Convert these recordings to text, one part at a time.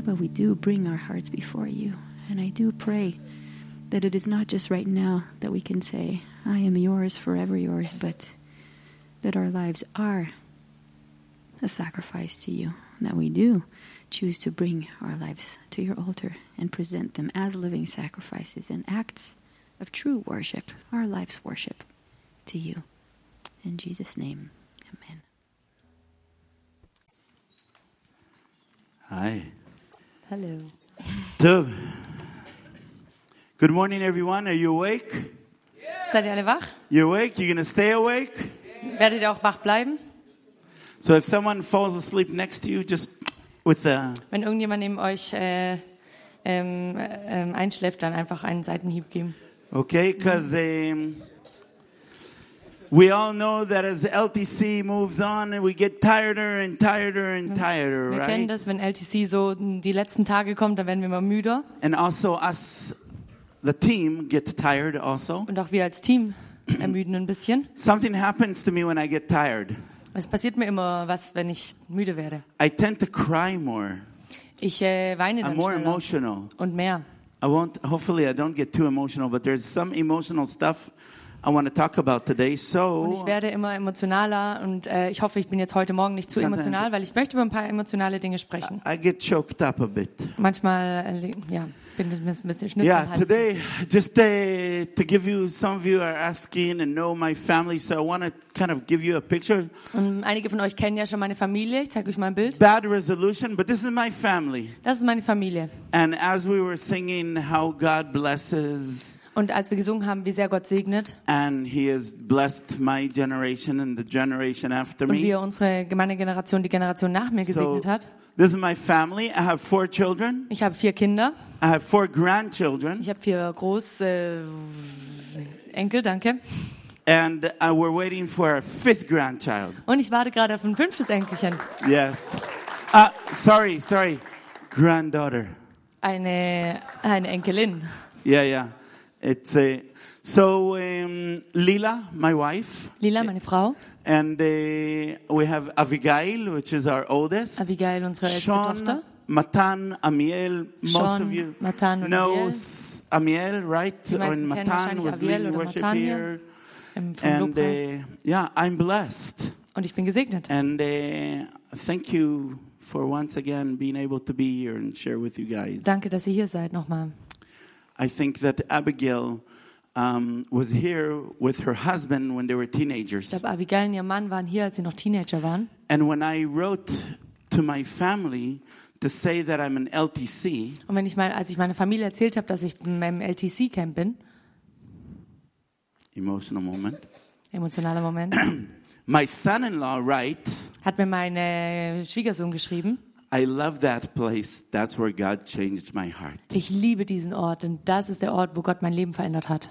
Abba, we do bring our hearts before you. And I do pray that it is not just right now that we can say, I am yours, forever yours, but that our lives are a sacrifice to you, that we do choose to bring our lives to your altar and present them as living sacrifices and acts of true worship, our life's worship to you. In Jesus' name, amen. Hi. Hello. So, good morning, everyone. Are you awake? Seid ihr alle wach? You awake? You're going to stay awake? Werdet ihr auch wach bleiben? So if someone falls asleep next to you, just with the... Wenn irgendjemand neben euch einschläft, dann einfach einen Seitenhieb geben. Okay, because we all know that as LTC moves on, we get tireder and tireder and tireder, Wir kennen right? das, wenn LTC so die letzten Tage kommt, dann werden wir immer müder. And also us, the team, get tired also. Und auch wir als Team ermüden ein bisschen. Something happens to me when I get tired. Es passiert mir immer was, wenn ich müde werde. I tend to cry more. Ich weine I'm dann more schneller emotional. und mehr. Hopefully I don't get too emotional, but there's some emotional stuff I want to talk about today. Und So ich werde immer emotionaler und ich hoffe, ich bin jetzt heute Morgen nicht zu Sometimes- emotional, weil ich möchte über ein paar emotionale Dinge sprechen. I get choked up a bit. Manchmal bin ich ein bisschen schnüpfen. Yeah, today, just to give you, some of you are asking and know my family, so I want to kind of give you a picture. Und einige von euch kennen ja schon meine Familie. Ich zeige euch mal ein Bild. Bad resolution, but this is my family. Das ist meine Familie. And as we were singing how God blesses, Und als wir gesungen haben, wie sehr Gott segnet and He has blessed my generation and the generation after und wie me. er meine Generation, die Generation nach mir So gesegnet hat. this is my family. I have 4 children. Ich habe 4 Kinder. I have 4 grandchildren. Ich habe 4 Enkel, danke. And we're waiting for our 5th grandchild. Und ich warte gerade auf ein 5. Enkelchen. Yes. Sorry. Granddaughter. Eine Enkelin. Yeah. It's Lila, my wife. Lila, meine Frau. And we have Abigail, which is our oldest. Abigail, unsere älteste Sean, Tochter. Matan, Amiel. Most Sean, of you Matan und knows Amiel, right? Die meisten When kennen Matan wahrscheinlich was Abiel leading oder worship Matan here. Vom And Lobpreis. I'm blessed. Und ich bin gesegnet. And thank you for once again being able to be here and share with you guys. Danke, dass ihr hier seid nochmal. I think that Abigail was here with her husband when they were Ich teenagers. glaube, Abigail und ihr Mann waren hier, als sie noch Teenager waren. And when I wrote to my family to say that I'm an LTC, Und als ich meiner Familie erzählt habe, dass ich im LTC-Camp bin, emotional moment, emotionaler Moment, my son-in-law hat mir mein Schwiegersohn geschrieben, I love that place. That's where God changed my heart. ich liebe diesen Ort, denn das ist der Ort, wo Gott mein Leben verändert hat.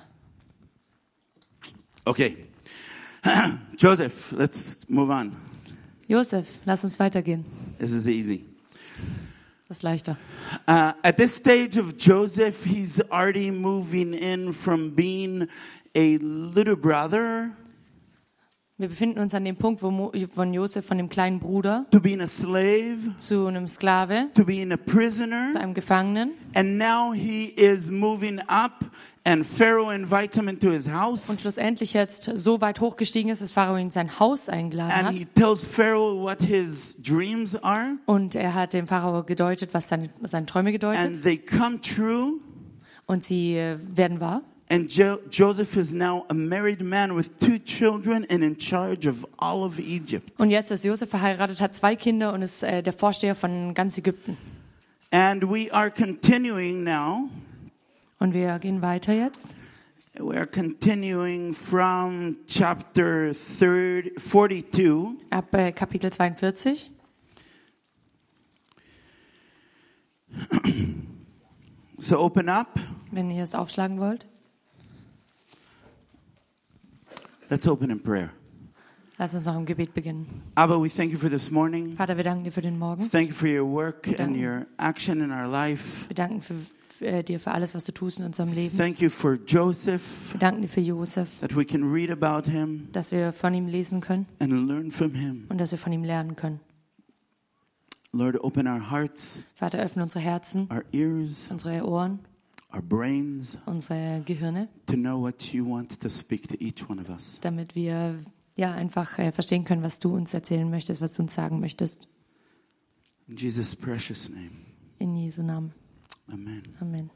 Okay. Joseph, let's move on. Josef, lass uns weitergehen. This is easy. Das ist leichter. At this stage of Joseph, he's already moving in from being a little brother Wir befinden uns an dem Punkt, von Josef, von dem kleinen Bruder, to being a slave, zu einem Sklave, to being a prisoner. zu einem Gefangenen. And now he is moving up and Pharaoh invites him into his Und house. schlussendlich jetzt so weit hochgestiegen ist, dass Pharao ihn in sein Haus eingeladen And hat. he tells Pharaoh what his dreams are. Und er hat dem Pharao gedeutet, was seine Träume gedeutet. And they come true. Und sie werden wahr. And Joseph is now a married man with 2 children and in charge of all of Egypt. Und jetzt ist Josef verheiratet, hat 2 Kinder und ist der Vorsteher von ganz Ägypten. And we are continuing now. Und wir gehen weiter jetzt. We are continuing from chapter 42. Ab Kapitel 42. So open up. Wenn ihr es aufschlagen wollt. Let's open in prayer. Lass uns noch im Gebet beginnen. Abba, we thank you for this morning. Vater, wir danken dir für den Morgen. Thank you for your work and danken- your action in our life. Wir danken dir für alles, was du tust in unserem Leben. Thank you for Joseph, Wir danken dir für Josef, that we can read about him dass wir von ihm lesen können and learn from him. und dass wir von ihm lernen können. Lord, open our hearts, Vater, öffne unsere Herzen, our ears, unsere Ohren, our brains, unsere Gehirne, to know what you want to speak to each one of us. damit wir einfach verstehen können, was du uns erzählen möchtest, was du uns sagen möchtest. In Jesus' precious name. In Jesu Namen. Amen. Amen.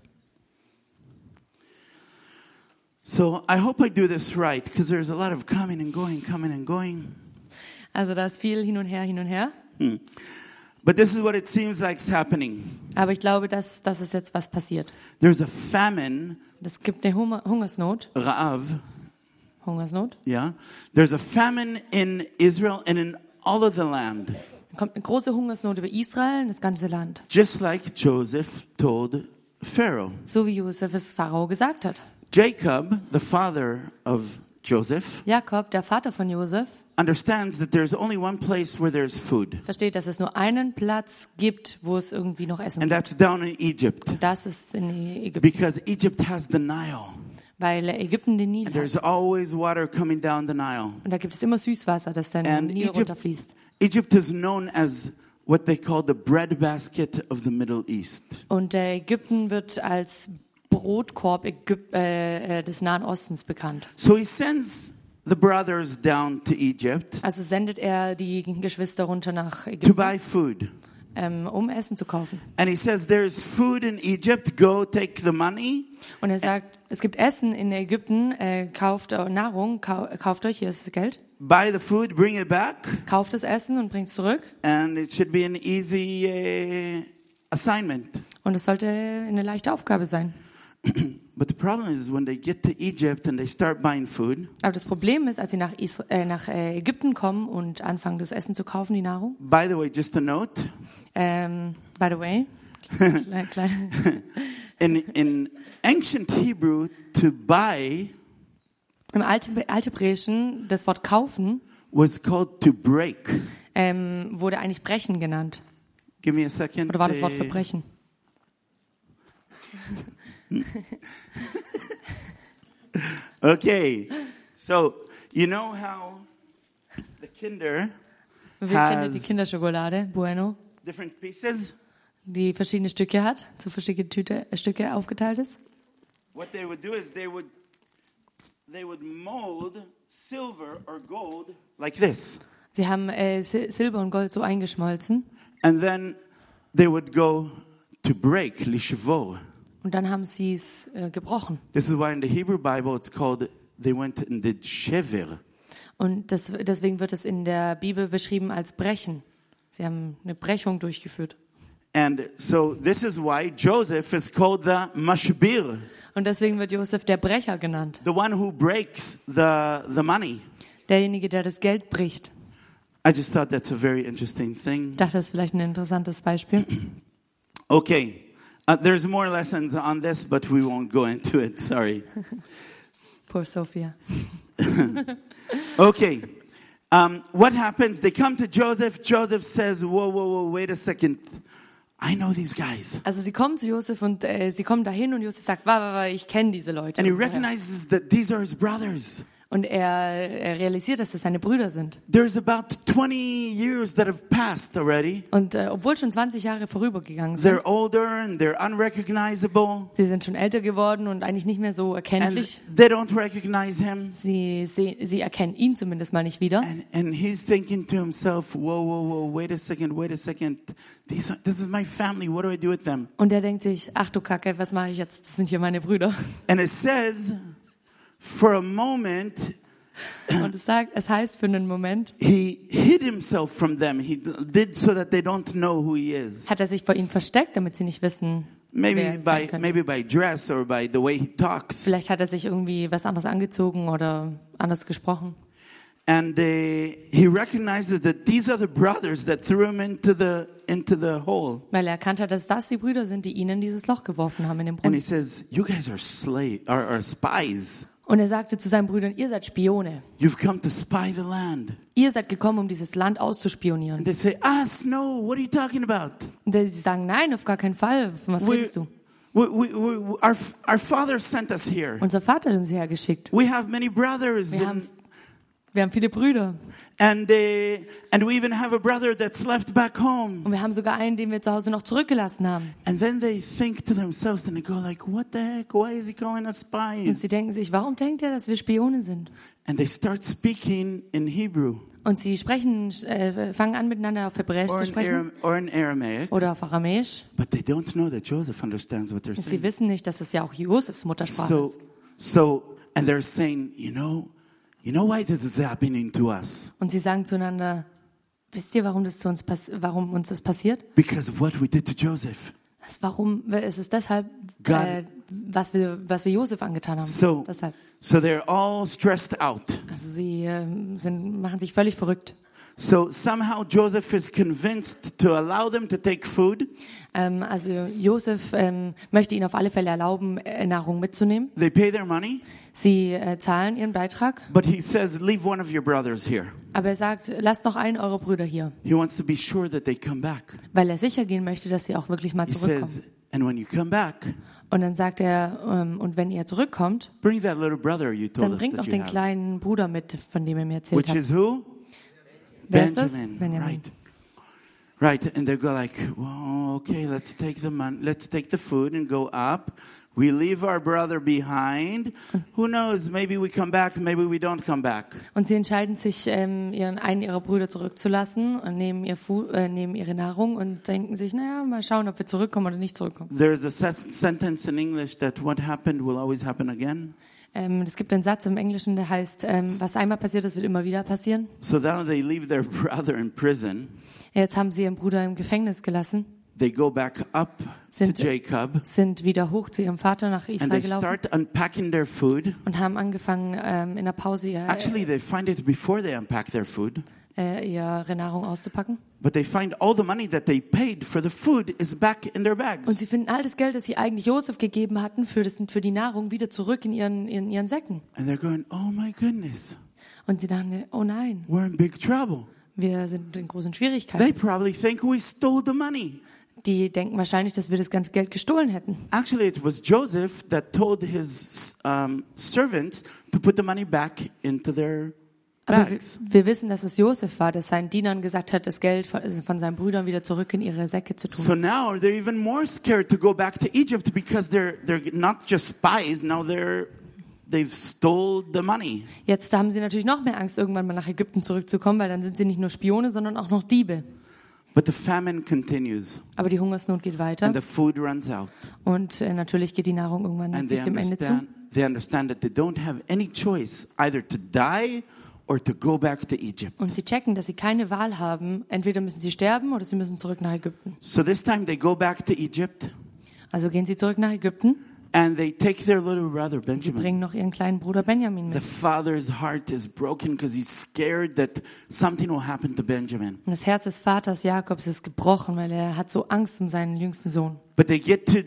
So I hope I do this right, because there's a lot of coming and going. Also da ist viel hin und her. But this is what it seems like is happening. Aber ich glaube, dass ist jetzt was passiert. There's a famine, Es gibt eine Hungersnot. Ra'av, Hungersnot. yeah. There's a famine in Israel and in all of the land. Dann kommt eine große Hungersnot über Israel und das ganze Land. Just like Joseph told Pharaoh. So wie Josef es Pharao gesagt hat. Jacob, the father of Joseph, Jakob, der Vater von Josef, understands that there's only one place where there's food, versteht, dass es nur einen Platz gibt, wo es irgendwie noch Essen and gibt. that's down in Egypt, Und das ist in Ägypten, because Egypt has the Nile, weil Ägypten den Nil and hat. there's always water coming down the Nile. Und da gibt es immer Süßwasser, das dann And den Nil runterfließt. Egypt is known as what they call the breadbasket of the Middle East. Und Ägypten wird als Brotkorb des Nahen Ostens bekannt. So he sends the brothers down to Egypt Also sendet er die Geschwister runter nach to Ägypten, buy food. um Essen zu kaufen. And he says, there's food in Egypt, go take the money. Und er sagt, es gibt Essen in Ägypten, kauft Nahrung, kauft euch, hier ist das Geld, Buy the food, bring it back, kauft das Essen und bringt es zurück. and it should be an easy assignment. Und es sollte eine leichte Aufgabe sein. But the problem is when they get to Egypt and they start buying food, Aber das Problem ist, als sie nach Ägypten kommen und anfangen, das Essen zu kaufen, die Nahrung. by the way, just a note, By the way, klein. in ancient Hebrew, to buy Im Althebräischen, das Wort kaufen, was called to break. wurde eigentlich brechen genannt. Give me a second. Oder war das Wort für brechen? Okay, so you know how the Kinder Wir kennen ja die has Kinderschokolade, Bueno, different pieces? die verschiedene Stücke hat, zu verschiedene Stücke aufgeteilt ist. What they would do is they would mold silver or gold like this, Sie haben Silber und Gold so eingeschmolzen and then they would go to break lishvo. und dann haben sie es gebrochen. This is why in the Hebrew Bible it's called they went and did shever. Und deswegen wird es in der Bibel beschrieben als brechen. Sie haben eine Brechung durchgeführt. And so this is why Joseph is called the mashbir, Und deswegen wird Josef der Brecher genannt. the one who breaks the money. Derjenige, der das Geld bricht. I just thought that's a very interesting thing. Ich dachte, das ist vielleicht ein interessantes Beispiel. Okay, there's more lessons on this, but we won't go into it. Sorry. Poor Sophia. Okay, what happens? They come to Joseph. Joseph says, whoa, wait a second. I know these guys. Also sie kommen zu Josef und sie kommen dahin und Josef sagt, ich kenne diese Leute. And he recognizes that these are his brothers. Und er realisiert, dass das seine Brüder sind. There's about 20 years that have passed already. Und obwohl schon 20 Jahre vorübergegangen sind, They're older and they're unrecognizable. sie sind schon älter geworden und eigentlich nicht mehr so And erkenntlich. they don't recognize him. Sie erkennen ihn zumindest mal nicht wieder. And he's thinking to himself, whoa, wait a second. This is my family. What do I do with them? Und er denkt sich, ach du Kacke, was mache ich jetzt? Das sind hier meine Brüder. And it says, for a moment, Und es heißt für einen Moment, he hid himself from them. He did so that they don't know who he is. hat er sich vor ihnen versteckt, damit sie nicht wissen, wer er sein könnte. Maybe by dress or by the way he talks. Vielleicht hat er sich irgendwie was anderes angezogen oder anders gesprochen. And he recognizes that these are the brothers that threw him into the hole. Weil er erkannt hat, dass das die Brüder sind, die ihn in dieses Loch geworfen haben in den And he Brunnen. says, you guys are spies. Und er sagte zu seinen Brüdern, ihr seid Spione. You've come to spy the land. Ihr seid gekommen, um dieses Land auszuspionieren. And they say, no, what are you talking about? Und sie sagen, nein, auf gar keinen Fall. Von was redest du? Our father sent us here. Unser Vater hat uns hergeschickt. We have many brothers. Wir haben Wir haben viele Brüder. And we even have a brother that's left back home. Und wir haben sogar einen, den wir zu Hause noch zurückgelassen haben. And then they think to themselves and they go like, what the heck? Why is he calling us Und sie spies? denken sich, warum denkt er, dass wir Spione sind? And they start speaking in Hebrew Und sie fangen an miteinander auf Hebräisch zu sprechen or in Aramaic, oder auf Aramäisch. but they don't know that Joseph understands what they're Sie saying. wissen nicht, dass es ja auch Josefs Muttersprache ist. And they're saying, you know why this is happening to us? Und sie sagen zueinander, wisst ihr, warum uns das passiert? Because of what we did to Joseph. Es ist deshalb, God- was wir Josef angetan haben. So Deshalb. they're all stressed out. Also sie machen sich völlig verrückt. So somehow Joseph is convinced to allow them to take food. Also Josef möchte ihnen auf alle Fälle erlauben, Nahrung mitzunehmen. They pay their money, Sie zahlen ihren Beitrag, but he says, leave one of your brothers here. aber er sagt, lasst noch einen eurer Brüder hier, He wants to be sure that they come back. weil er sicher gehen möchte, dass sie auch wirklich mal He zurückkommen. says, and when you come back, Und dann sagt er, und wenn ihr zurückkommt, bring that little brother you told dann us bringt noch that you den have. kleinen Bruder mit, von dem er mir erzählt Which hat. is who? Wer ist das? Benjamin. Benjamin. Right. And they go like, well, okay, let's take the food and go up. We leave our brother behind. Who knows? Maybe we come back, maybe we don't come back. Und sie entscheiden sich, einen ihrer Brüder zurückzulassen und nehmen ihre Nahrung und denken sich, naja, mal schauen, ob wir zurückkommen oder nicht zurückkommen. There's a sentence in English that what happened will always happen again. Es gibt einen Satz im Englischen, der heißt, was einmal passiert ist, wird immer wieder passieren. So now they leave their brother in prison. Jetzt haben sie ihren Bruder im Gefängnis gelassen, They go back up to Jacob sind wieder hoch zu ihrem Vater nach and Israel they gelaufen start unpacking their food. und haben angefangen, in der Pause Actually, they find it before they unpack their food. ihre Nahrung auszupacken. But they find all the money that they paid for the food is back in their Und bags. sie finden all das Geld, das sie eigentlich Josef gegeben hatten für die Nahrung, wieder zurück in ihren Säcken. And they're going, oh my goodness, Und sie dachten, oh nein, we're in big trouble. wir sind in großen They Schwierigkeiten. probably think we stole the money. Die denken wahrscheinlich, dass wir das ganze Geld gestohlen hätten. Actually, it was Joseph that told his servants to put the money back into their Aber bags. wir wissen, dass es Josef war, der seinen Dienern gesagt hat, das Geld von seinen Brüdern wieder zurück in ihre Säcke zu tun. So now they're even more scared to go back to Egypt because they're not just spies. Now they've stole the money. Jetzt haben sie natürlich noch mehr Angst, irgendwann mal nach Ägypten zurückzukommen, weil dann sind sie nicht nur Spione, sondern auch noch Diebe. But the famine continues Aber die Hungersnot geht weiter and the food runs out. und natürlich geht die Nahrung irgendwann And bis dem Ende zu. they understand that they don't have any choice either to die or to go back to Egypt. Und sie checken, dass sie keine Wahl haben. Entweder müssen sie sterben oder sie müssen zurück nach Ägypten. So this time they go back to Egypt Also gehen sie zurück nach Ägypten, and they take their little brother sie Benjamin. bringen noch ihren kleinen Bruder Benjamin The mit. father's heart is broken because he's scared that something will happen to Benjamin. Und das Herz des Vaters Jakobs ist gebrochen, weil er hat so Angst um seinen jüngsten Sohn. But they get to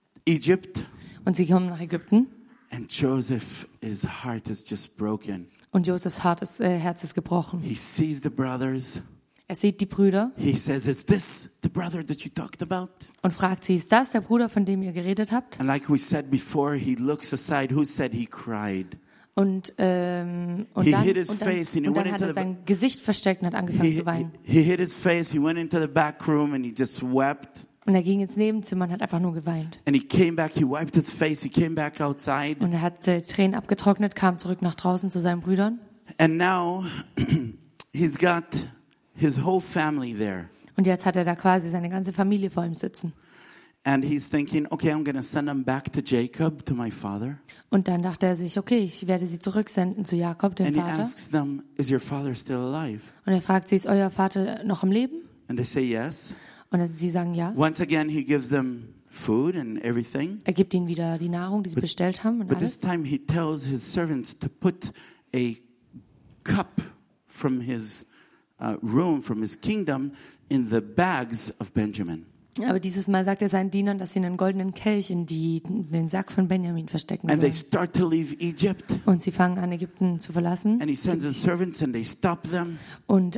Egypt Und sie kommen nach Ägypten and Joseph's heart is just broken. und Josefs Herz ist gebrochen. He sees the brothers. Er sieht die Brüder He says, is this the brother that you talked about? und fragt sie, ist das der Bruder, von dem ihr geredet habt? And like we said before, he looks aside. Who said he cried? Und dann hid his face and he went hat into er sein Gesicht versteckt und hat angefangen zu weinen. He hid his face. He went into the back room and he just wept. Und er ging ins Nebenzimmer und hat einfach nur geweint. And he came back. He wiped his face. He came back outside. Und er hat Tränen abgetrocknet, kam zurück nach draußen zu seinen Brüdern. And now he's got his whole family there. Und jetzt hat er da quasi seine ganze Familie vor ihm sitzen. And he's thinking, okay, I'm going to send them back to Jacob, to my father. Und dann dachte er sich, okay, ich werde sie zurücksenden zu Jakob, dem And he Vater. asks them, is your father still alive? Und er fragt sie, ist euer Vater noch am Leben? And they say yes. Und sie sagen ja. Once again, he gives them food and everything. Er gibt ihnen wieder die Nahrung, die sie bestellt haben und But this alles. time he tells his servants to put a cup from his room, from his kingdom, in the bags of Benjamin. Aber dieses Mal sagt er seinen Dienern, dass sie einen goldenen Kelch in den Sack von Benjamin verstecken And they sollen. start to leave Egypt. Und sie fangen an, Ägypten zu verlassen. And he sends his servants and they stop them. Und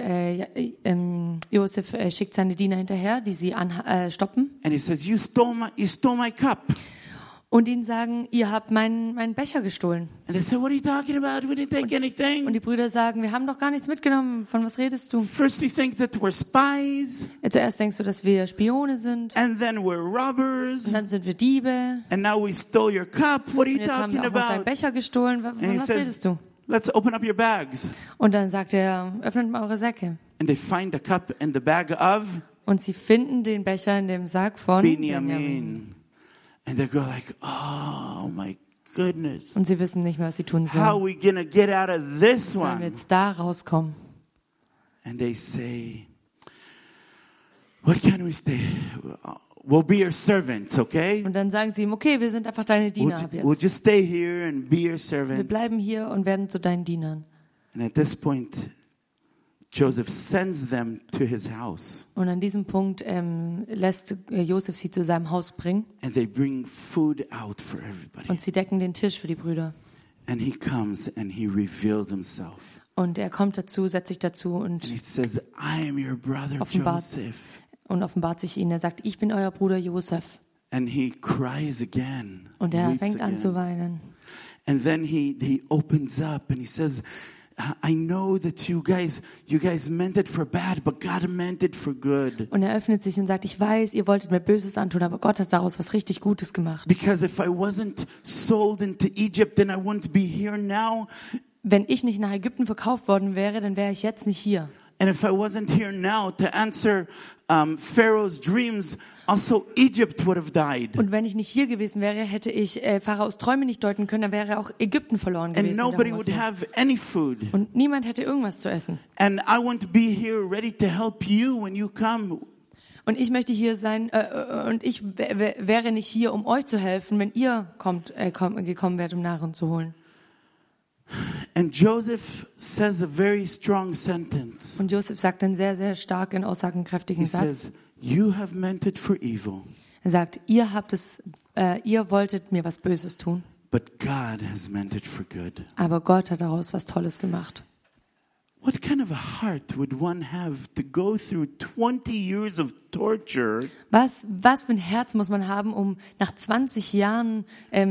Josef schickt seine Diener hinterher, die sie stoppen. And he says, you stole my cup. und ihnen sagen, ihr habt meinen Becher gestohlen. And they say, what are you talking about? We didn't take anything. Und die Brüder sagen, wir haben doch gar nichts mitgenommen. Von was redest du? First you think that we're spies, Zuerst denkst du, dass wir Spione sind. and then we're robbers, Und dann sind wir Diebe. and now we stole your cup. What are Und you jetzt haben talking wir auch noch deinen about? Becher gestohlen. Von And he was says, redest du? let's open up your bags. Und dann sagt er, öffnet mal eure Säcke. And they find the cup in the bag of Und sie finden den Becher in dem Sack von Benjamin. Benjamin. And they go like, oh my goodness. Und sie wissen nicht mehr, was sie tun How are sollen. we going to get out of this Sollen wir one? jetzt da rauskommen? And they say, what can we stay? We'll be your servants, okay? Und dann sagen sie ihm, okay, wir sind einfach deine Diener ab We'll jetzt. just stay here and be your Wir servants. bleiben hier und werden zu deinen Dienern. And at this point, Joseph sends them to his house. Und an diesem Punkt lässt Josef sie zu seinem Haus bringen And they bring food out for everybody. und sie decken den Tisch für die Brüder. And he comes and he reveals himself. Und er kommt dazu, setzt sich dazu And he und says, I am your brother Offenbart. Joseph. offenbart sich ihnen. Er sagt, ich bin euer Bruder Josef. And he cries again. Und er weeps fängt an again. zu weinen. And then he opens up and he says, I know that you guys meant it for bad, but God meant it for good. Und er öffnet sich und sagt, ich weiß, ihr wolltet mir Böses antun, aber Gott hat daraus was richtig Gutes gemacht. Because if I wasn't sold into Egypt, then I wouldn't be here now. Wenn ich nicht nach Ägypten verkauft worden wäre, dann wäre ich jetzt nicht hier. And if I wasn't here now to answer Pharaoh's dreams, also Egypt would have died. Und wenn ich nicht hier gewesen wäre, hätte ich Pharaos Träume nicht deuten können, dann wäre auch Ägypten verloren And gewesen. in der nobody would Hungersnot. have any food. Und niemand hätte irgendwas zu essen. And I wouldn't be here ready to help you when you come. Und ich möchte hier sein, und ich wäre nicht hier, um euch zu helfen, wenn ihr gekommen wärt, um Nahrung zu holen. And Joseph says a very strong sentence. Und Josef sagt einen sehr, sehr starken, aussagenkräftigen He Satz. says, you have meant it for evil, Er sagt, ihr wolltet mir was Böses tun, but God has meant it for good. aber Gott hat daraus was Tolles gemacht. What kind of a heart would one have to go through 20 years of torture Was für ein Herz muss man haben, um nach 20 Jahren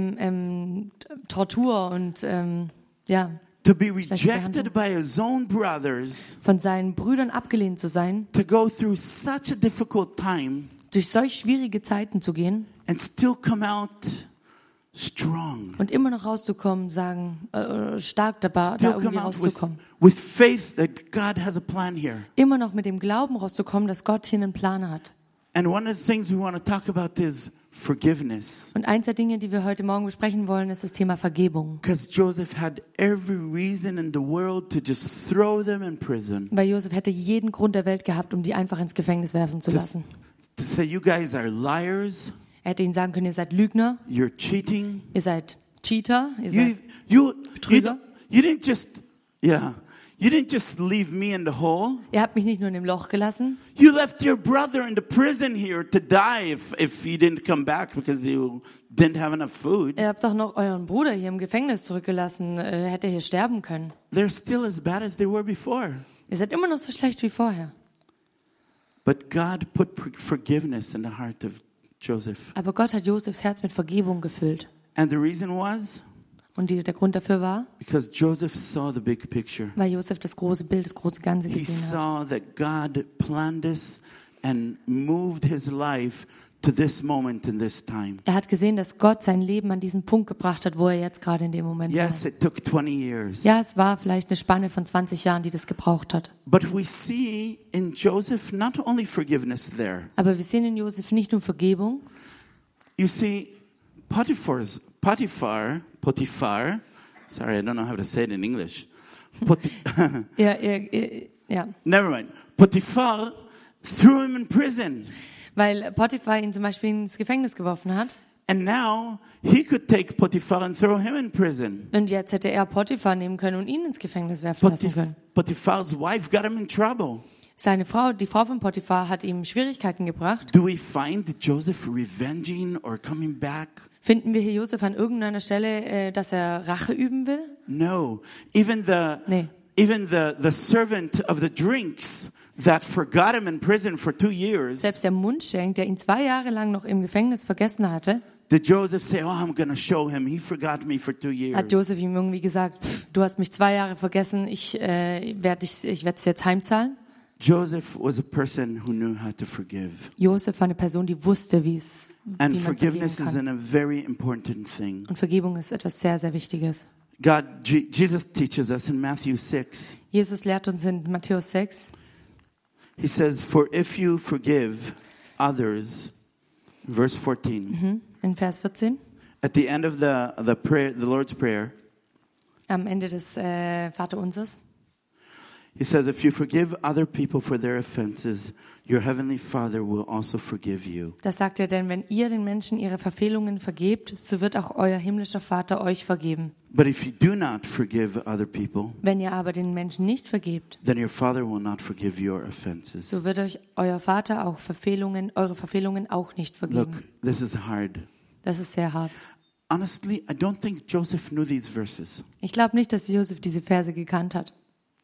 Tortur und to be rejected by his own brothers, von seinen Brüdern abgelehnt zu sein, to go through such a difficult time durch solch schwierige Zeiten zu gehen and still come out strong, und immer noch rauszukommen, stark da still irgendwie come out rauszukommen. with faith that God has a plan here. Immer noch mit dem Glauben rauszukommen, dass Gott hier einen Plan hat. And one of the things we want to talk about is forgiveness. Und eins der Dinge, die wir heute Morgen besprechen wollen, ist das Thema Vergebung. Because Joseph had every reason in the world to just throw them in prison. Weil Josef hätte jeden Grund der Welt gehabt, um die einfach ins Gefängnis werfen zu lassen. To say, you guys are liars, Er hätte ihnen sagen können, ihr seid Lügner, you're cheating. ihr seid Cheater, ihr You, seid you, Betrüger. you didn't just leave me in the hole. Ihr habt mich nicht nur in dem Loch gelassen, You left your brother in the prison here to die if he didn't come back because you didn't have enough food. ihr habt doch noch euren Bruder hier im Gefängnis zurückgelassen, hätte hier sterben können. They're still as bad as they were before. Ihr seid immer noch so schlecht wie vorher. But God put forgiveness in the heart of Joseph. Aber Gott hat Josefs Herz mit Vergebung gefüllt. And the reason was Und der Grund dafür war, because Joseph saw the big picture. weil Josef das große Bild, das große Ganze He gesehen hat. saw that God planned this and moved his life to this moment in this time. Er hat gesehen, dass Gott sein Leben an diesen Punkt gebracht hat, wo er jetzt gerade in dem Moment Yes, war. it took 20 years. Ja, es war vielleicht eine Spanne von 20 Jahren, die das gebraucht hat. But we see in Joseph not only forgiveness there. Aber wir sehen in Josef nicht nur Vergebung. You see, Potiphar, sorry, I don't know how to say it in English. Ja, Never mind. Potiphar threw him in prison. weil Potiphar ihn zum Beispiel ins Gefängnis geworfen hat. And now he could take Potiphar and throw him in prison. Und jetzt hätte er Potiphar nehmen können und ihn ins Gefängnis werfen lassen können. Potiphar's wife got him in trouble. Seine Frau, die Frau von Potiphar, hat ihm Schwierigkeiten gebracht. Do we find Joseph revenging or coming back? Finden wir hier Josef an irgendeiner Stelle, dass er Rache üben will? No. Even Nee. the servant of the drinks that forgot him in prison for 2 years Selbst der Mundschenk, der ihn 2 Jahre lang noch im Gefängnis vergessen hatte, Did Joseph say, oh, I'm going to show him. He forgot me for 2 years. Hat Josef ihm irgendwie gesagt, du hast mich 2 Jahre vergessen, ich werde es jetzt heimzahlen? Joseph was a person who knew how to forgive. Josef war eine Person, die wusste, wie And man vergeben forgiveness is kann. a very important thing. Und Vergebung ist etwas sehr, sehr Wichtiges. Jesus teaches us in Matthew 6. Jesus lehrt uns in Matthäus 6, He says, for if you forgive others, verse 14, in Vers 14, at the end of the prayer, the Lord's Prayer, am Ende des Vaterunsers, he says, if you forgive other people for their offenses, your heavenly Father will also forgive you. das sagt er, denn wenn ihr den Menschen ihre Verfehlungen vergebt, so wird auch euer himmlischer Vater euch vergeben. But if you do not forgive other people, Wenn ihr aber den Menschen nicht vergebt, then your Father will not forgive your offenses. so wird euch euer Vater auch eure Verfehlungen auch nicht vergeben. Look, this is hard. Das ist sehr hart. Honestly, I don't think Joseph knew these verses. Ich glaube nicht, dass Josef diese Verse gekannt hat.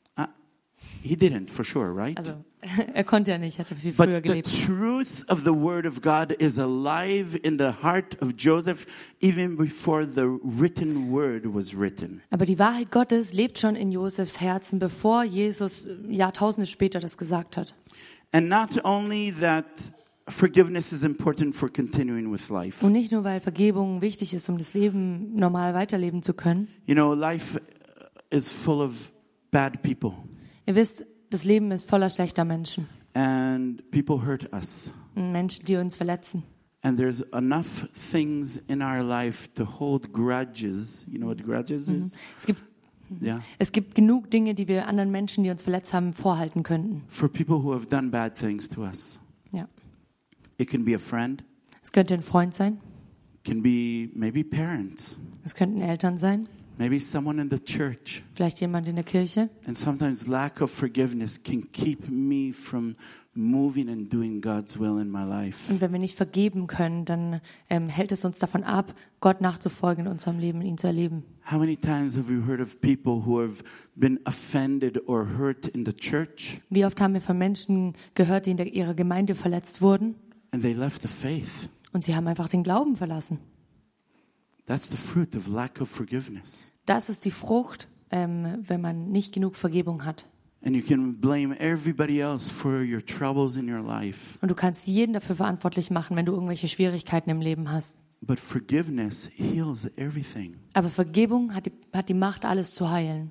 He didn't, for sure, right? Also, er konnte ja nicht, hat er viel früher But the gelebt. truth of the Word of God is alive in the heart of Joseph even before the written word was written. Aber die Wahrheit Gottes lebt schon in Josefs Herzen, bevor Jesus Jahrtausende später das gesagt hat. And not only that, forgiveness is important for continuing with life. Und nicht nur, weil Vergebung wichtig ist, um das Leben normal weiterleben zu können. You know, life is full of bad people. Ihr wisst, das Leben ist voller schlechter Menschen. And people hurt us. Menschen, die uns verletzen. And there's enough things in our life to hold grudges. You know what grudges is? Yeah. Es gibt genug Dinge, die wir anderen Menschen, die uns verletzt haben, vorhalten könnten. For people who have done bad things to us. Ja. It can be a friend. Es könnte ein Freund sein. It can be maybe parents. Es könnten Eltern sein. Maybe someone in the church. Vielleicht jemand in der Kirche. And sometimes lack of forgiveness can keep me from moving and doing God's will in my life. Und wenn wir nicht vergeben können, dann hält es uns davon ab, Gott nachzufolgen in unserem Leben, ihn zu erleben. How many times have we heard of people who have been offended or hurt in the church Wie oft haben wir von Menschen gehört, die in ihrer Gemeinde verletzt wurden and they left the faith? und sie haben einfach den Glauben verlassen. That's the fruit of lack of forgiveness. Das ist die Frucht, wenn man nicht genug Vergebung hat. And you can blame everybody else for your troubles in your life. Und du kannst jeden dafür verantwortlich machen, wenn du irgendwelche Schwierigkeiten im Leben hast. But forgiveness heals everything. Aber Vergebung hat die Macht, alles zu heilen.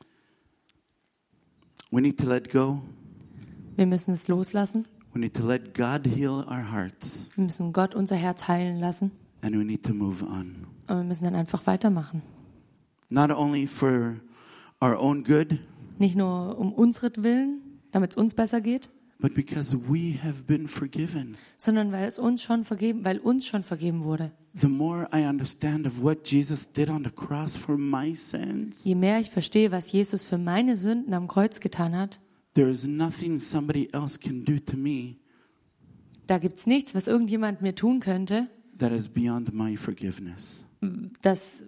We need to let go. Wir müssen es loslassen. We need to let God heal our hearts. Wir müssen Gott unser Herz heilen lassen. And we need to move on. Und wir müssen dann einfach weitermachen. Not only for our own good, Nicht nur um unseren damit es uns besser geht, but because we have been forgiven. sondern weil uns schon vergeben wurde. The more I understand of what Jesus did on the cross for my sins, Je mehr ich verstehe, was Jesus für meine Sünden am Kreuz getan hat, there is nothing somebody else can do to me da gibt's nichts, was irgendjemand mir tun könnte, that is beyond my forgiveness. dass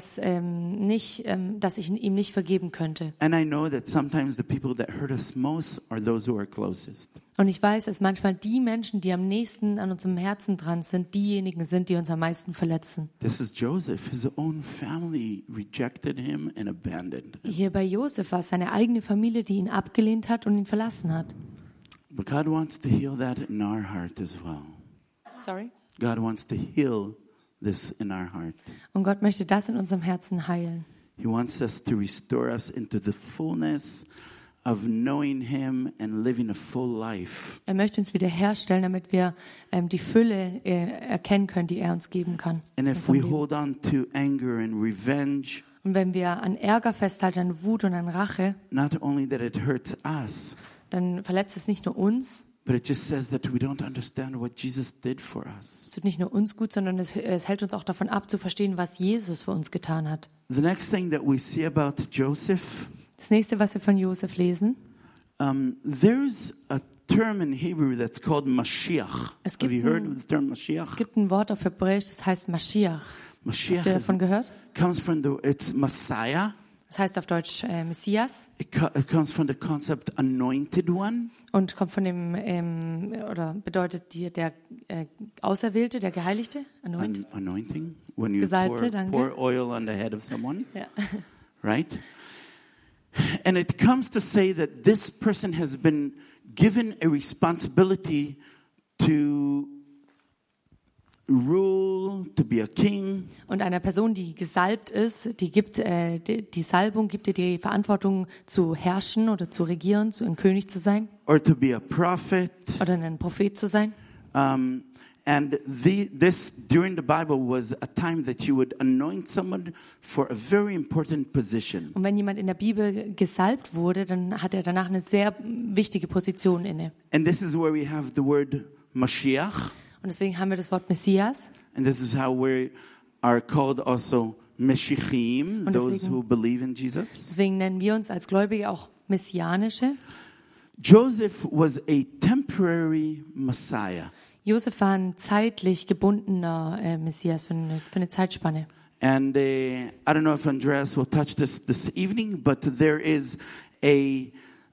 ich ihm nicht vergeben könnte. And I know that sometimes the people that hurt us most are those who are closest. Und ich weiß, dass manchmal die Menschen, die am nächsten an unserem Herzen dran sind, diejenigen sind, die uns am meisten verletzen. This is Joseph. His own family rejected him and abandoned him. Hier bei Josef war es seine eigene Familie, die ihn abgelehnt hat und ihn verlassen hat. But God wants to heal that in our heart as well. Sorry? God wants to heal this in our heart. Und Gott möchte das in unserem Herzen heilen. He wants us to restore us into the fullness of knowing Him and living a full life. Er möchte uns wiederherstellen, damit wir die Fülle erkennen können, die er uns geben kann. And in if unserem we Leben. hold on to anger and revenge, Und wenn wir an Ärger festhalten, an Wut und an Rache, not only that it hurts us, dann verletzt es nicht nur uns, but it just says that we don't understand what Jesus did for us. es tut nicht nur uns gut, sondern es hält uns auch davon ab, zu verstehen, was Jesus für uns getan hat. The next thing that we see about Joseph, Das nächste, was wir von Josef lesen, there's a term in Hebrew that's called Mashiach. Es Have gibt you heard ein- of the term es Mashiach? gibt ein Wort auf Hebräisch, das heißt Mashiach. Mashiach Habt ihr davon gehört? comes from it's Messiah. Das heißt auf Deutsch Messias It comes from the concept anointed one. und kommt von dem, oder bedeutet der Auserwählte, der Geheiligte, anointed. Anointing, when you Gesalbte, danke. pour oil on the head of someone, Ja. right? And it comes to say that this person has been given a responsibility to rule, to be a king. Und einer Person, die gesalbt ist, die Salbung gibt ihr die Verantwortung zu herrschen oder zu regieren, ein König zu sein Or to be a prophet. oder ein Prophet zu sein. And this, during the Bible, was a time that you would anoint someone for a very important position. Und wenn jemand in der Bibel gesalbt wurde, dann hat er danach eine sehr wichtige Position inne. And this is where we have the word Mashiach. Und deswegen haben wir das Wort Messias. And this is how we are called also Meshichim, Und those deswegen- who believe in Jesus. Deswegen nennen wir uns als Gläubige auch Messianische. Joseph was a temporary Messiah. Josef war ein zeitlich gebundener Messias für eine Zeitspanne. And I don't know if Andreas will touch this evening, but there is a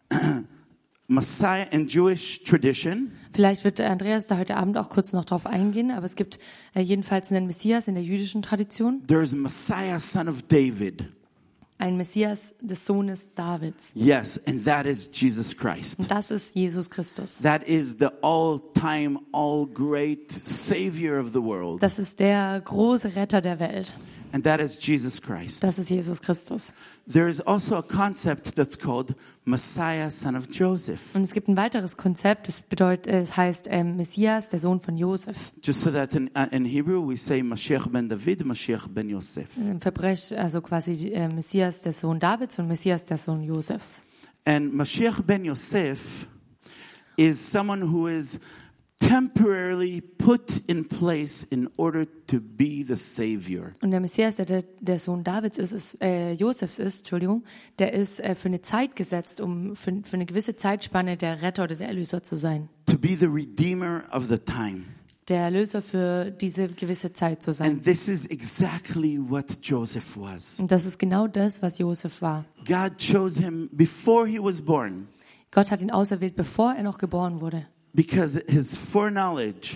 Messiah in Jewish tradition. Vielleicht wird Andreas da heute Abend auch kurz noch drauf eingehen, aber es gibt jedenfalls einen Messias in der jüdischen Tradition, There's Messiah, son of David. ein Messias des Sohnes Davids. Yes, and that is Jesus Christ. Und das ist Jesus Christus. That is the all-time, all-great Savior of the world. Das ist der große Retter der Welt. And that is Jesus Christ. Das ist Jesus Christus. There is also a concept that's called Messiah, son of Joseph. Und es gibt ein weiteres Konzept, es heißt Messias, der Sohn von Josef. Just so that in Hebrew we say Mashiach ben David, Mashiach ben Yosef. Im Verbrechen, also quasi Messias, der Sohn Davids und Messias, der Sohn Josefs. And Mashiach ben Yosef is someone who is temporarily put in place in order to be the Savior. Und der Messias, der Sohn Davids Josefs ist, Entschuldigung, der ist für eine Zeit gesetzt, um für eine gewisse Zeitspanne der Retter oder der Erlöser zu sein. To be the Redeemer of the time. Der Erlöser für diese gewisse Zeit zu sein. And this is exactly what Joseph was. Und das ist genau das, was Josef war. God chose him before he was born Gott hat ihn auserwählt, bevor er noch geboren wurde. because his foreknowledge,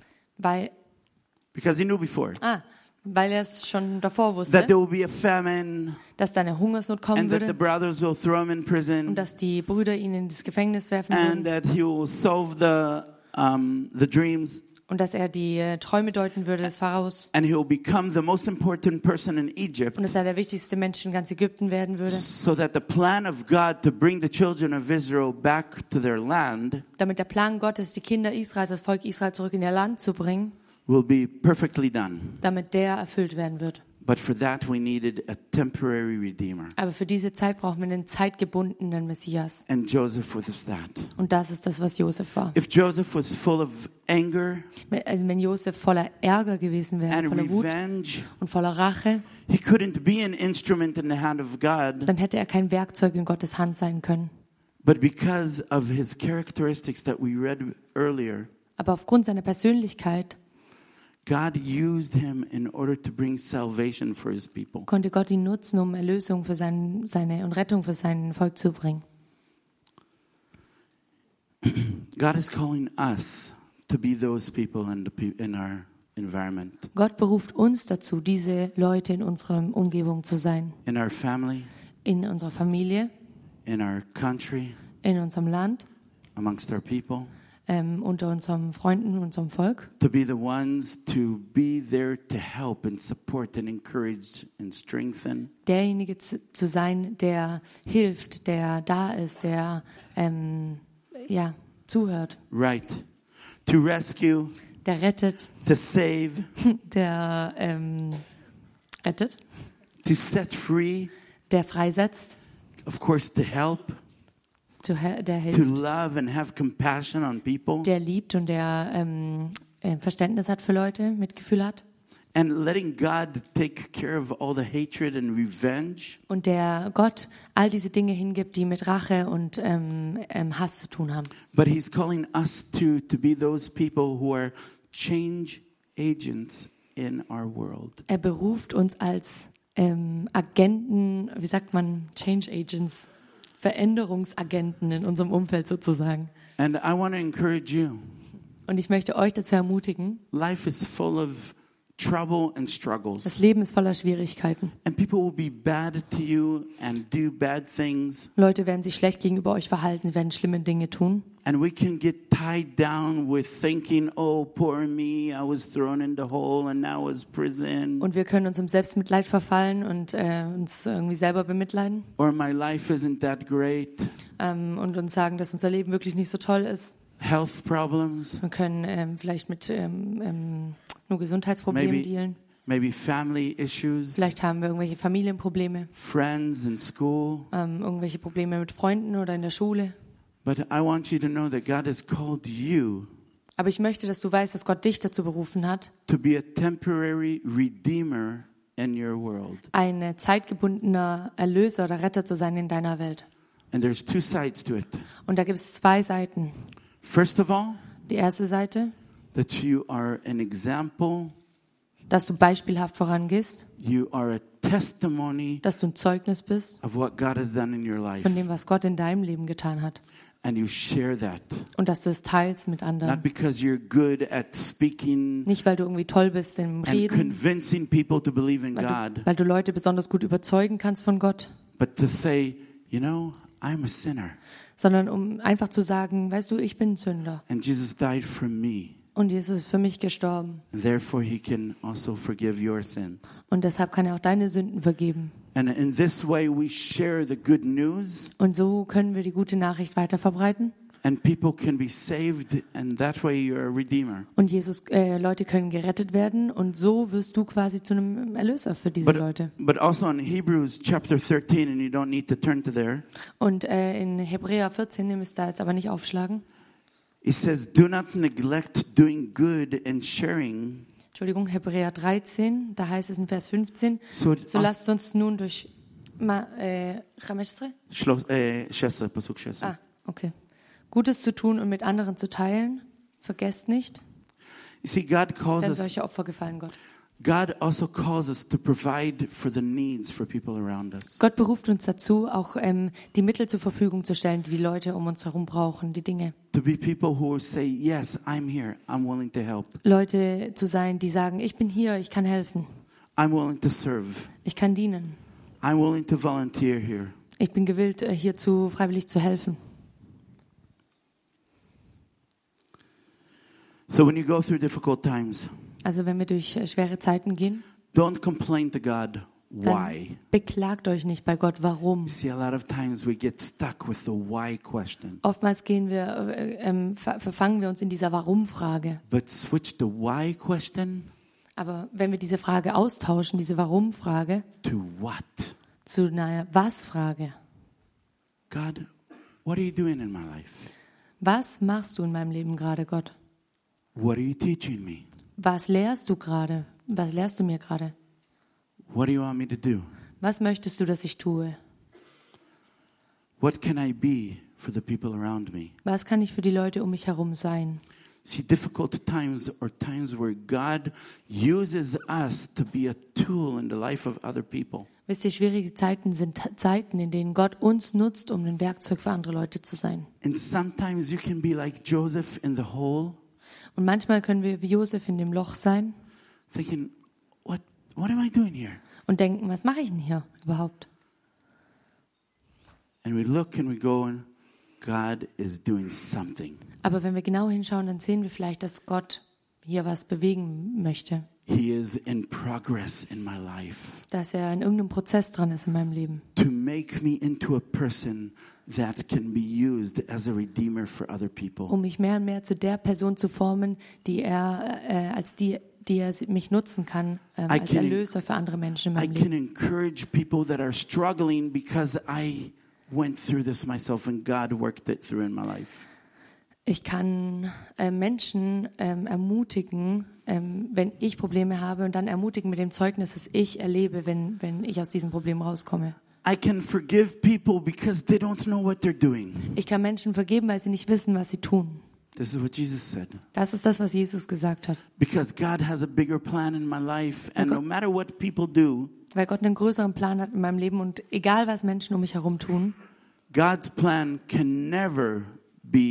because he knew before Weil er es schon davor that wusste, there will be a famine dass da eine Hungersnot kommen and that the würde brothers will throw him in und prison dass die Brüder ihn in das Gefängnis werfen and würden that he will solve the dreams und dass er die Träume deuten würde des Pharaos and he will become the most important person in Egypt, und dass er der wichtigste Mensch in ganz Ägypten werden würde, so that the plan of God to bring the children of Israel back to their land damit der Plan Gottes, die Kinder Israels, das Volk Israel zurück in ihr Land zu bringen, will be perfectly done. damit der erfüllt werden wird. But for that we needed a temporary redeemer. Aber für diese Zeit brauchen wir einen zeitgebundenen Messias. And Joseph was that. Und das ist das, was Josef war. If Joseph was full of anger Also wenn Josef voller Ärger gewesen wäre, and voller Wut revenge, und voller Rache, he couldn't be an instrument in the hand of God. dann hätte er kein Werkzeug in Gottes Hand sein können. But because of his characteristics that we read earlier, Aber aufgrund seiner Persönlichkeit God used him in order to bring salvation for his people. konnte Gott ihn nutzen, um Erlösung für seine und Rettung für sein Volk zu bringen. God is calling us to be those people in our environment, Gott beruft uns dazu, diese Leute in unserer Umgebung zu sein. in our family, In unserer Familie, in our country, in unserem Land, amongst our people, unter unseren Freunden, unserem Volk. to be the ones to be there to help and support and encourage and strengthen. Derjenige zu sein, der hilft, der da ist, der zuhört, Right. To rescue, der rettet, to save, der rettet, to set free, der freisetzt, of course, to help, der to hilft, love and have compassion on people, der liebt und der Verständnis hat für Leute, Mitgefühl hat. and letting God take care of all the hatred and revenge. Und der Gott all diese Dinge hingibt, die mit Rache und Hass zu tun haben. But He's calling us to be those people who are change agents in our world. Er beruft uns als Agenten, wie sagt man, Change Agents, Veränderungsagenten in unserem Umfeld sozusagen. And I want to encourage you. Und ich möchte euch dazu ermutigen, Life is full of trouble and das struggles. Leben ist voller Schwierigkeiten. And people will be bad to you and do bad things. Leute werden sich schlecht gegenüber euch verhalten, werden schlimme Dinge tun. And we can get tied down with thinking, oh, poor me, I was thrown in the hole and now it's prison. Und wir können uns im Selbstmitleid verfallen und uns irgendwie selber bemitleiden Or my life isn't that great. und uns sagen, dass unser Leben wirklich nicht so toll ist. Health problems, Wir können vielleicht mit nur Gesundheitsproblemen dealen. maybe family issues, Vielleicht haben wir irgendwelche Familienprobleme, friends in school. irgendwelche Probleme mit Freunden oder in der Schule. But I want you to know that God has called you Aber ich möchte, dass du weißt, dass Gott dich dazu berufen hat, to be a temporary redeemer in your world. ein zeitgebundener Erlöser oder Retter zu sein in deiner Welt. And there's two sides to it. Und da gibt es zwei Seiten. First of all, Die erste Seite, that you are an example, dass du beispielhaft vorangehst, you are a testimony dass du ein Zeugnis bist of what God has done in your life. von dem, was Gott in deinem Leben getan hat. And you share that. Und dass du es teilst mit Not anderen. because you're good at speaking Nicht, weil du irgendwie toll bist im and Reden, convincing people to believe in God, weil du Leute besonders gut überzeugen kannst von Gott, but to say, you know, I'm a sinner. sondern um einfach zu sagen, weißt du, ich bin ein Sünder And Jesus died for me. und Jesus ist für mich gestorben And therefore, he can also forgive your sins. und deshalb kann er auch deine Sünden vergeben. And in this way, we share the good news, Und so können wir die gute Nachricht weiter verbreiten and people can be saved, and that way you're a redeemer. und Leute können gerettet werden und so wirst du quasi zu einem Erlöser für diese Leute. But also in Hebrews chapter 13, and you don't need to turn to there, Und in Hebräer 14, ihr müsst da jetzt aber nicht aufschlagen, it says, do not neglect doing good and sharing. Entschuldigung, Hebräer 13, da heißt es in Vers 15, So lasst uns nun durch... Pasuk 6. Okay. Gutes zu tun und mit anderen zu teilen, vergesst nicht, You see, God calls denn us. solche Opfer gefallen Gott. God also calls us to provide for the needs for people around us. Gott beruft uns dazu, auch die Mittel zur Verfügung zu stellen, die die Leute um uns herum brauchen, die Dinge. To be people who say, yes, I'm here. I'm willing to help. Leute zu sein, die sagen, ich bin hier, ich kann helfen, I'm willing to serve. ich kann dienen, I'm willing to volunteer here. ich bin gewillt, hierzu freiwillig zu helfen. So when you go through difficult times, Also wenn wir durch schwere Zeiten gehen, don't complain to God dann why. beklagt euch nicht bei Gott, warum. You see, a lot of times we get stuck with the why question. Oftmals verfangen wir uns in dieser Warum-Frage. But switch the why question Aber wenn wir diese Frage austauschen, diese Warum-Frage, to what? zu einer Was-Frage. God, what are you doing in my life? Was machst du in meinem Leben gerade, Gott? What are you teaching me? Was lehrst du gerade? Was lehrst du mir gerade? What do you want me to do? Was möchtest du, dass ich tue? What can I be for the people around me? Was kann ich für die Leute um mich herum sein? See, difficult times are times where God uses us to be a tool in the life of other people. Wisst ihr, schwierige Zeiten sind Zeiten, in denen Gott uns nutzt, um ein Werkzeug für andere Leute zu sein. And sometimes you can be like Joseph in the hole, Und manchmal können wir wie Josef in dem Loch sein thinking, what am I doing here? und denken, was mache ich denn hier überhaupt? And we look and we go, and God is doing something. Aber wenn wir genau hinschauen, dann sehen wir vielleicht, dass Gott hier was bewegen möchte. He is in progress in my life Dass er in irgendeinem Prozess dran ist in meinem Leben. to make me into a person that can be used as a redeemer for other people. Um mich mehr und mehr zu der Person zu formen, die er mich nutzen kann als Erlöser für andere Menschen in I meinem can Leben. encourage people that are struggling because I went through this myself and God worked it through in my life. Ich kann Menschen ermutigen, wenn ich Probleme habe und dann ermutigen mit dem Zeugnis, das ich erlebe, wenn ich aus diesem Problem rauskomme. I can forgive people because they don't know what they're doing. Ich kann Menschen vergeben, weil sie nicht wissen, was sie tun. This is what Jesus said. Das ist das, was Jesus gesagt hat. Because God has a bigger plan in my life, and no matter what people do, Weil Gott einen größeren Plan hat in meinem Leben und egal, was Menschen um mich herum tun, God's plan can never be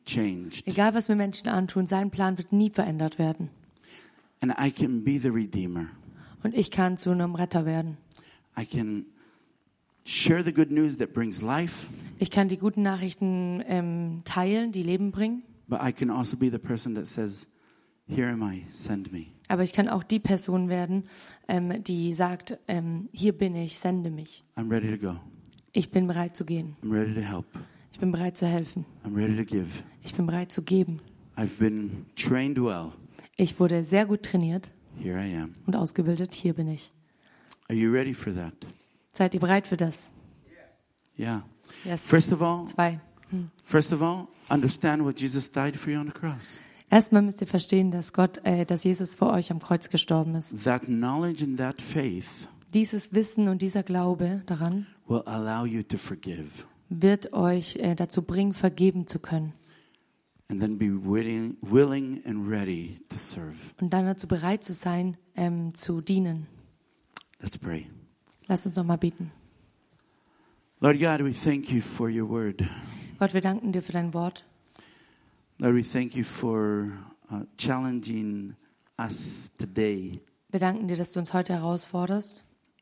changed. Egal, was mir Menschen antun, sein Plan wird nie verändert werden. And I can be the Redeemer. Und ich kann zu einem Retter werden. I can share the good news that brings life, Ich kann die guten Nachrichten teilen, die Leben bringen. but I can also be the person that says, here am I, send me. Aber ich kann auch die Person werden, die sagt, hier bin ich, sende mich. I'm ready to go. Ich bin bereit zu gehen. I'm ready to help. Ich bin bereit zu helfen. I'm ready to give. Ich bin bereit zu geben. I've been trained well. Ich wurde sehr gut trainiert Here I am. und ausgebildet. Hier bin ich. Are you ready for that? Seid ihr bereit für das? Yeah. Yes. First of all, 2. understand what Jesus died for you on the cross. Erstmal müsst ihr verstehen, dass Jesus für euch am Kreuz gestorben ist. That knowledge and that faith Dieses Wissen und dieser Glaube daran will allow you to forgive wird euch dazu bringen, vergeben zu können. and then be willing and ready to serve. Und dann dazu bereit zu sein, zu dienen. Let's pray. Lasst uns noch mal beten. Lord God, we thank you for your word. Gott, wir danken dir für dein Wort. Lord, we thank you for challenging us today. Wir danken dir, dass du uns heute herausforderst.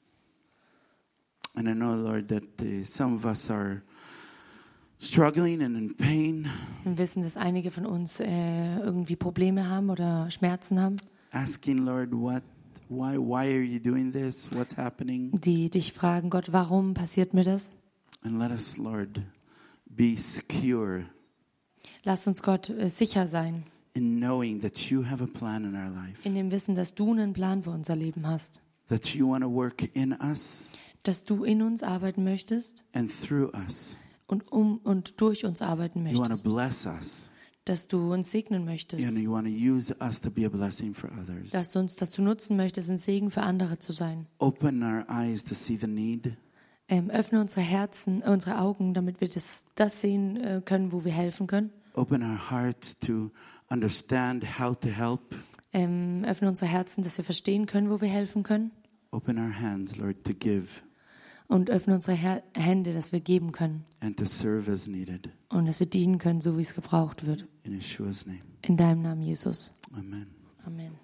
And I know, Lord, that some of us are struggling and in pain, Wir wissen, dass einige von uns irgendwie Probleme haben oder Schmerzen haben, asking, Lord, why are you doing this? What's happening? die dich fragen, Gott, warum passiert mir das? And let us, Lord, be secure Lass uns, Gott, sicher sein in knowing that you have a plan in our life, in dem Wissen, dass du einen Plan für unser Leben hast, that you want to work in us dass du in uns arbeiten möchtest and through us. und durch uns arbeiten You want möchtest, to bless us, dass du uns segnen möchtest, and you want to use us to be a blessing for others. dass du uns dazu nutzen möchtest, ein Segen für andere zu sein. Open our eyes to see the need. Öffne unsere Herzen, unsere Augen, damit wir das sehen können, wo wir helfen können. Open our hearts to understand how to help. Öffne unsere Herzen, dass wir verstehen können, wo wir helfen können. Open our hands, Lord, to give Und öffne unsere Hände, dass wir geben können. and to serve as needed. Und dass wir dienen können, so wie es gebraucht wird. In Yeshua's name, In deinem Namen, Jesus. amen. Amen.